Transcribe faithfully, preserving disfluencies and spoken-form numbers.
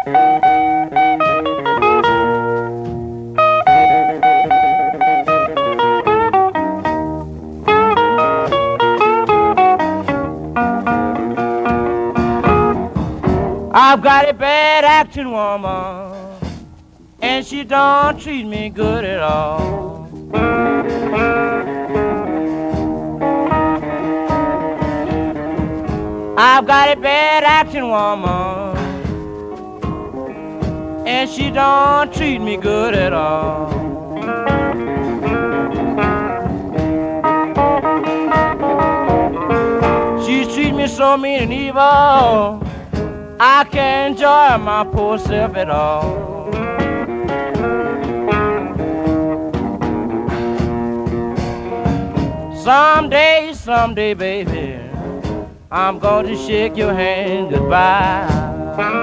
I've got a bad acting woman, and she don't treat me good at all. I've got a bad acting woman, and she don't treat me good at all. She treats me so mean and evil, I can't enjoy my poor self at all. Someday, someday, baby, I'm going to shake your hand goodbye.